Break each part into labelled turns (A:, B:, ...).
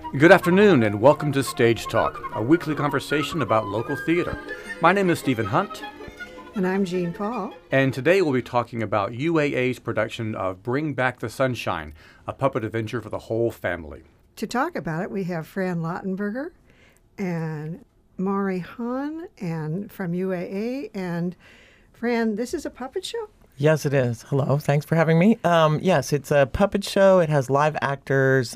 A: Good afternoon and welcome to Stage Talk, a weekly conversation about local theater. My name is Stephen Hunt.
B: And I'm Jean Paul.
A: And today we'll be talking about UAA's production of Bring Back the Sunshine, a puppet adventure for the whole family.
B: To talk about it, we have Fran Lautenberger and Maury Hahn and from UAA. And Fran, this is a puppet show?
C: Yes, it is. Hello. Thanks for having me. Yes, it's a puppet show. It has live actors,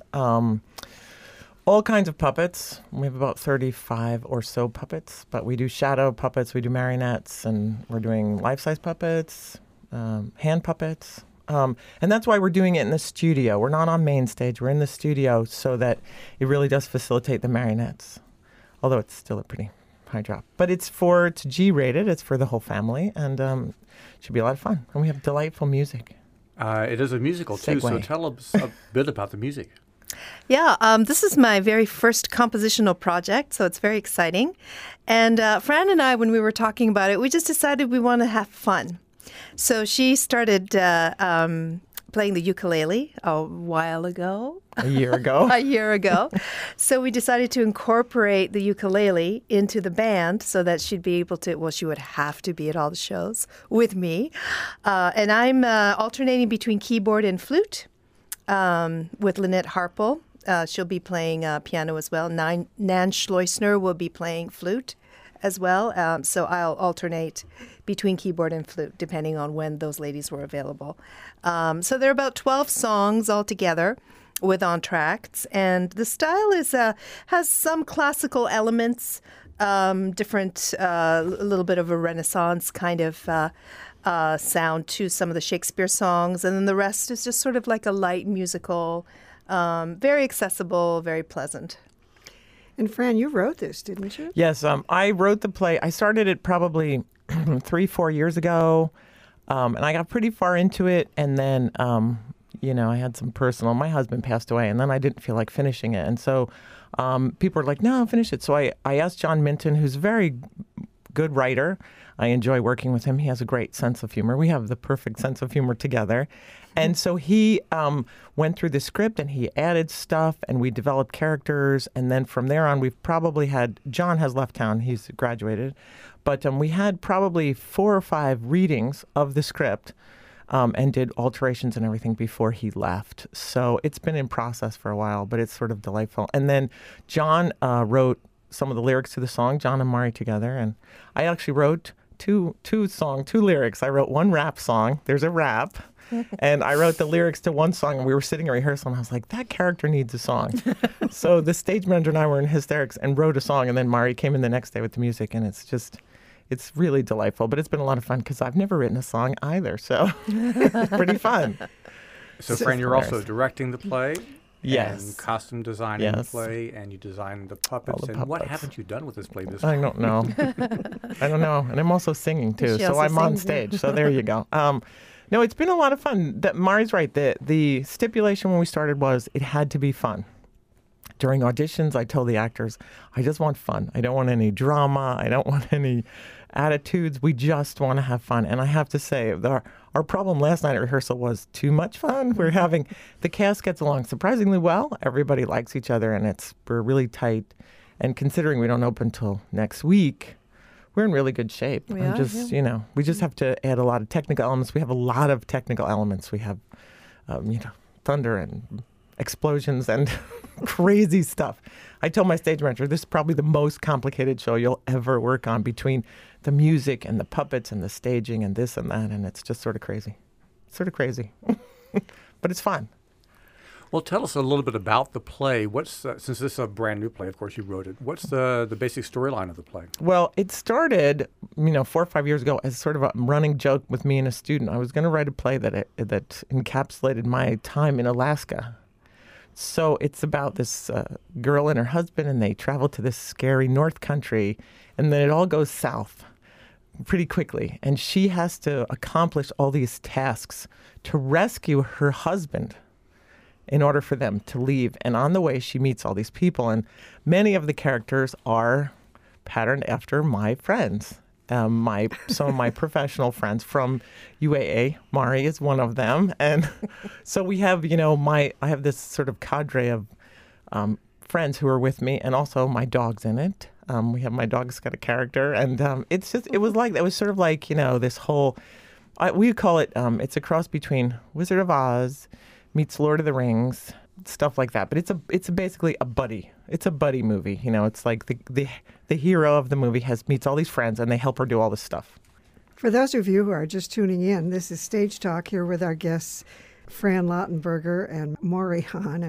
C: all kinds of puppets. We have about 35 or so puppets, but we do shadow puppets, we do marionettes, and we're doing life-size puppets, hand puppets. And that's why we're doing it in the studio. We're not on main stage. We're in the studio so that it really does facilitate the marionettes, although it's still a pretty high drop. But it's G-rated. It's for the whole family, and it should be a lot of fun. And we have delightful music.
A: It is a musical, too, so tell us a bit about the music.
D: Yeah, this is my very first compositional project, so it's very exciting. And Fran and I, when we were talking about it, we just decided we want to have fun. So she started playing the ukulele a while ago.
C: A year ago.
D: A year ago. So we decided to incorporate the ukulele into the band so that she'd be able to, well, she would have to be at all the shows with me. And I'm alternating between keyboard and flute. With Lynette Harpel. She'll be playing piano as well. Nan Schleusner will be playing flute as well. So I'll alternate between keyboard and flute depending on when those ladies were available. So there are about 12 songs altogether with entr'actes. And the style has some classical elements, different, a little bit of a Renaissance kind of sound to some of the Shakespeare songs, and then the rest is just sort of like a light musical, very accessible, very pleasant.
B: And Fran, you wrote this, didn't you?
C: Yes, I wrote the play. I started it probably 3-4 years ago, and I got pretty far into it, and then, I had some personal, my husband passed away, and then I didn't feel like finishing it, and so people were like, no, finish it. So I asked John Minton, who's a very good writer. I enjoy working with him. He has a great sense of humor. We have the perfect sense of humor together. And so he went through the script and he added stuff and we developed characters. And then from there on, we've probably had, John has left town. He's graduated. But we had probably 4 or 5 readings of the script and did alterations and everything before he left. So it's been in process for a while, but it's sort of delightful. And then John wrote some of the lyrics to the song, John and Maury together. And I actually wrote two lyrics. I wrote one rap song. There's a rap. And I wrote the lyrics to one song, and we were sitting in rehearsal, and I was like, that character needs a song. So the stage manager and I were in hysterics and wrote a song, and then Maury came in the next day with the music, and it's really delightful. But it's been a lot of fun because I've never written a song either, so it's pretty fun.
A: So Fran, you're also directing the play.
C: Yes.
A: And costume designing the play, and you design the puppets. And what haven't you done with this play this time?
C: I don't know. I don't know. And I'm also singing, too. So I'm on stage. So there you go. No, it's been a lot of fun. Mari's right. The stipulation when we started was it had to be fun. During auditions, I told the actors, I just want fun. I don't want any drama. I don't want any attitudes. We just want to have fun. And I have to say, our problem last night at rehearsal was too much fun. The cast gets along surprisingly well. Everybody likes each other, and we're really tight. And considering we don't open until next week, we're in really good shape. We just have to add a lot of technical elements. We have a lot of technical elements. We have, thunder and explosions and crazy stuff. I told my stage manager, this is probably the most complicated show you'll ever work on between the music and the puppets and the staging and this and that, and it's just sort of crazy. But it's fun.
A: Well, tell us a little bit about the play. Since this is a brand new play, of course you wrote it, what's the basic storyline of the play?
C: Well, it started, 4 or 5 years ago as sort of a running joke with me and a student. I was going to write a play that encapsulated my time in Alaska. So it's about this girl and her husband, and they travel to this scary North Country, and then it all goes south pretty quickly. And she has to accomplish all these tasks to rescue her husband in order for them to leave. And on the way, she meets all these people, and many of the characters are patterned after my friends. Some of my professional friends from UAA. Maury is one of them. And so we have, I have this sort of cadre of friends who are with me, and also my dog's in it. We have my dog's got a character, and it was sort of like, this whole, we call it, it's a cross between Wizard of Oz meets Lord of the Rings, stuff like that. But it's basically a buddy. It's a buddy movie. It's like the hero of the movie meets all these friends, and they help her do all this stuff.
B: For those of you who are just tuning in, this is Stage Talk here with our guests, Fran Lautenberger and Maury Hahn,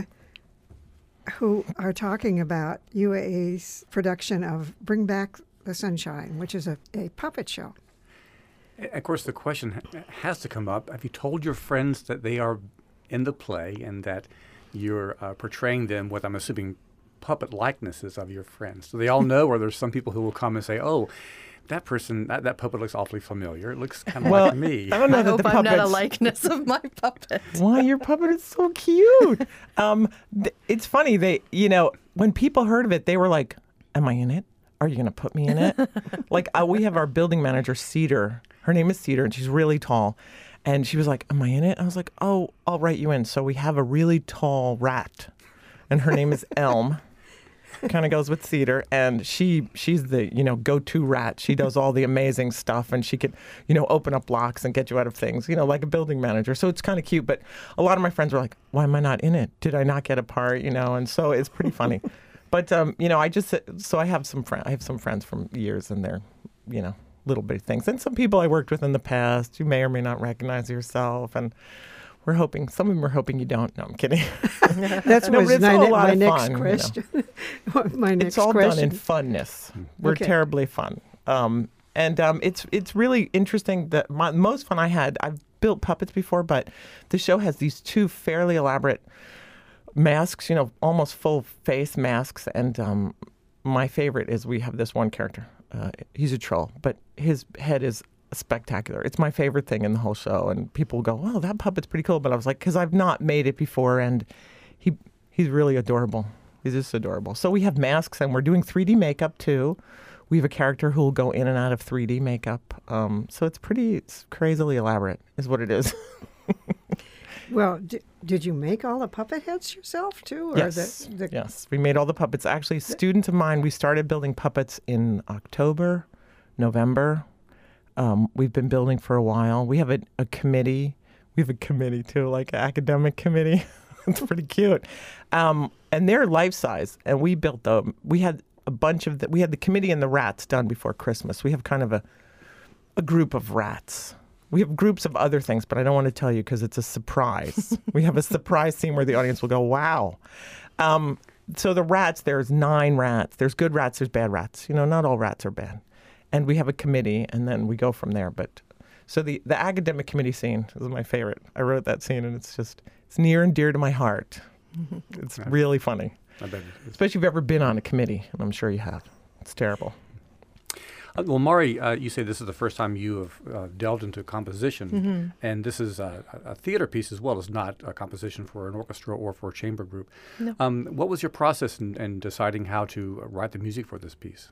B: who are talking about UAA's production of Bring Back the Sunshine, which is a puppet show.
A: Of course, the question has to come up. Have you told your friends that they are in the play and that you're portraying them with, I'm assuming, puppet likenesses of your friends? So they all know, or there's some people who will come and say, oh, that person, that puppet looks awfully familiar. It looks kind of like me.
C: I don't know
D: I
C: that
D: hope
C: the
D: I'm
C: puppets...
D: not a likeness of my puppet.
C: Why, your puppet is so cute. It's funny. When people heard of it, they were like, am I in it? Are you going to put me in it? We have our building manager, Cedar. Her name is Cedar, and she's really tall. And she was like, am I in it? I was like, oh, I'll write you in. So we have a really tall rat, and her name is Elm. Kind of goes with Cedar, and she's the go-to rat. She does all the amazing stuff, and she could open up locks and get you out of things, like a building manager. So it's kind of cute. But a lot of my friends were like, why am I not in it? Did I not get a part? And so it's pretty funny. But I have some friends from years, and they're little bitty things, and some people I worked with in the past you may or may not recognize yourself, and some of them are hoping you don't. No, I'm kidding.
B: That's my next question. My next
C: it's all
B: question.
C: done in funness. We're terribly fun. It's really interesting. The most fun I had, I've built puppets before, but the show has these two fairly elaborate masks, almost full face masks. And my favorite is we have this one character. He's a troll, but his head is spectacular. It's my favorite thing in the whole show, and people go, "Oh, that puppet's pretty cool." But I was like, because I've not made it before, and he's really adorable. He's just adorable. So we have masks, and we're doing 3D makeup too. We have a character who will go in and out of 3D makeup. So it's crazily elaborate, is what it is.
B: Well, did you make all the puppet heads yourself too? Or
C: Yes. Yes, we made all the puppets. Actually, students of mine, we started building puppets in October, November. We've been building for a while. We have a committee. We have a committee too, like an academic committee. It's pretty cute. And they're life size. And we built them. We had a bunch of we had the committee and the rats done before Christmas. We have kind of a group of rats. We have groups of other things, but I don't want to tell you because it's a surprise. We have a surprise scene where the audience will go, wow. So the rats, there's 9 rats. There's good rats, there's bad rats. Not all rats are bad. And we have a committee, and then we go from there. But so the academic committee scene is my favorite. I wrote that scene, and it's near and dear to my heart. It's really funny.
A: I bet it is.
C: Especially if you've ever been on a committee, and I'm sure you have. It's terrible.
A: Well, Maury, you say this is the first time you have delved into composition, and this is a theater piece as well. It's not a composition for an orchestra or for a chamber group.
D: No.
A: What was your process in deciding how to write the music for this piece?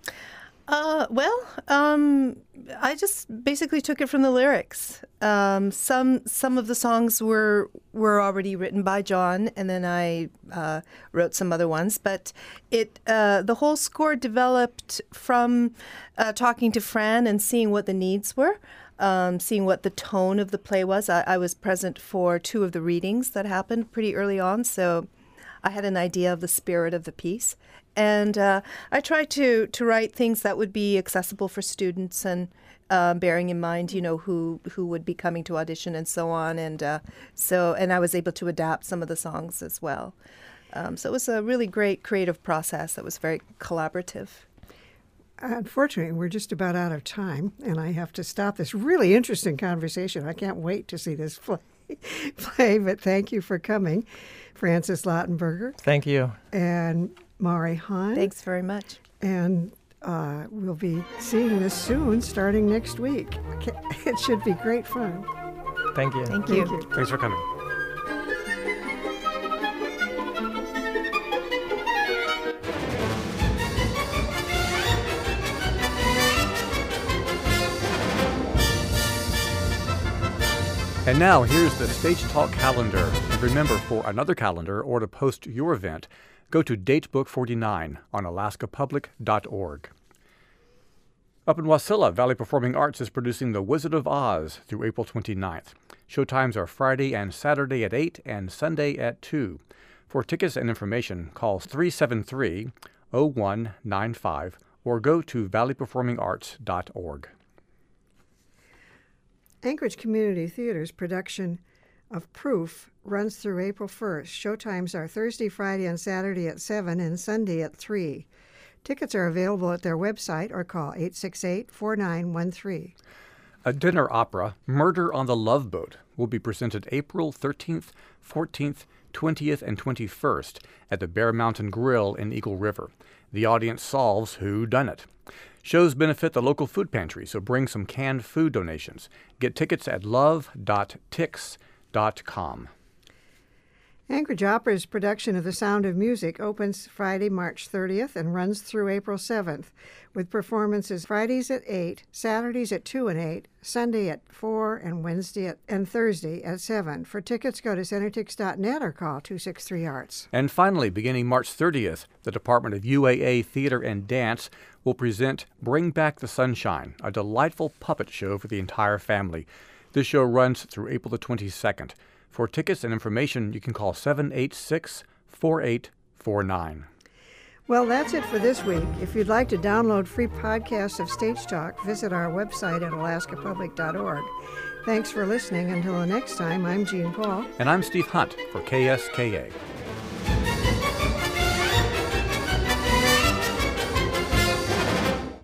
D: I just basically took it from the lyrics. Some of the songs were already written by John, and then I wrote some other ones. But the whole score developed from talking to Fran and seeing what the needs were, seeing what the tone of the play was. I was present for 2 of the readings that happened pretty early on, so I had an idea of the spirit of the piece. And I tried to write things that would be accessible for students, and bearing in mind, who would be coming to audition and so on. And and I was able to adapt some of the songs as well. So it was a really great creative process that was very collaborative.
B: Unfortunately, we're just about out of time, and I have to stop this really interesting conversation. I can't wait to see this play, but thank you for coming, Frances Lautenberger.
C: Thank you.
B: And Maury Hahn.
D: Thanks very much.
B: And we'll be seeing this soon, starting next week. It should be great fun.
C: Thank you.
D: Thank you.
A: Thanks for coming. And now, here's the Stage Talk calendar. And remember, for another calendar or to post your event, go to Datebook 49 on alaskapublic.org. Up in Wasilla, Valley Performing Arts is producing The Wizard of Oz through April 29th. Showtimes are Friday and Saturday at 8 and Sunday at 2. For tickets and information, call 373-0195 or go to valleyperformingarts.org.
B: Anchorage Community Theater's production of Proof runs through April 1st. Showtimes are Thursday, Friday, and Saturday at 7 and Sunday at 3. Tickets are available at their website or call 868-4913.
A: A dinner opera, Murder on the Love Boat, will be presented April 13th, 14th, 20th, and 21st at the Bear Mountain Grill in Eagle River. The audience solves who done it. Shows benefit the local food pantry, so bring some canned food donations. Get tickets at love.tix.com.
B: Anchorage Opera's production of The Sound of Music opens Friday, March 30th and runs through April 7th, with performances Fridays at 8, Saturdays at 2 and 8, Sunday at 4, and Wednesday and Thursday at 7. For tickets, go to Centertix.net or call 263-ARTS.
A: And finally, beginning March 30th, the Department of UAA Theater and Dance will present Bring Back the Sunshine, a delightful puppet show for the entire family. This show runs through April the 22nd. For tickets and information, you can call 786-4849.
B: Well, that's it for this week. If you'd like to download free podcasts of Stage Talk, visit our website at alaskapublic.org. Thanks for listening. Until the next time, I'm Jean Paul.
A: And I'm Steve Hunt for KSKA.